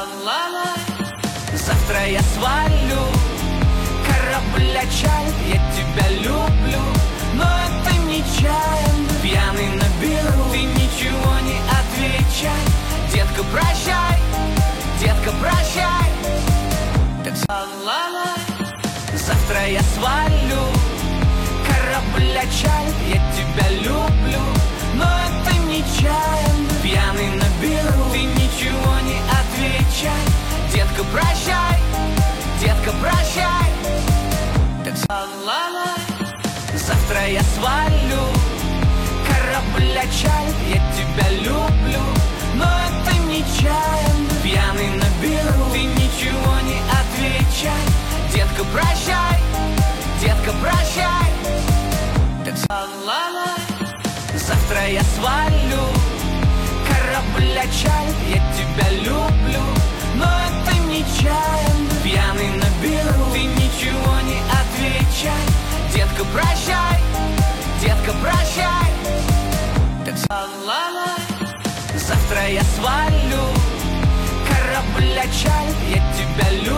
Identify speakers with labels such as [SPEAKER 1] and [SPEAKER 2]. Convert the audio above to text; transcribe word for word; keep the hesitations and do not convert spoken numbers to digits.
[SPEAKER 1] ла-ла. Завтра я свалю, корабль отчалит, я тебя люблю, но это нечаянно. Пьяный наберу, ты ничего не отвечай. Детка, прощай, детка, прощай. Так ла-ла. Завтра я свалю, корабль отчалит, я тебя люблю, но это нечаянно. Пьяный наберу, ты ничего не отвечай. Детка, прощай, детка, прощай. Так ла-ла. Завтра я свалю, корабль отчалит, я тебя люблю, но это нечаянно. Пьяный наберу, ты ничего не отвечай. Детка, прощай, детка, прощай. Так ла-ла. Завтра я свалю, корабль отчалит, я тебя люблю, но это нечаянно. Пьяный наберу, ты ничего не отвечай. Детка, прощай, детка, прощай. Так ла-ла. Завтра я свалю, корабль отчалит, я тебя люблю,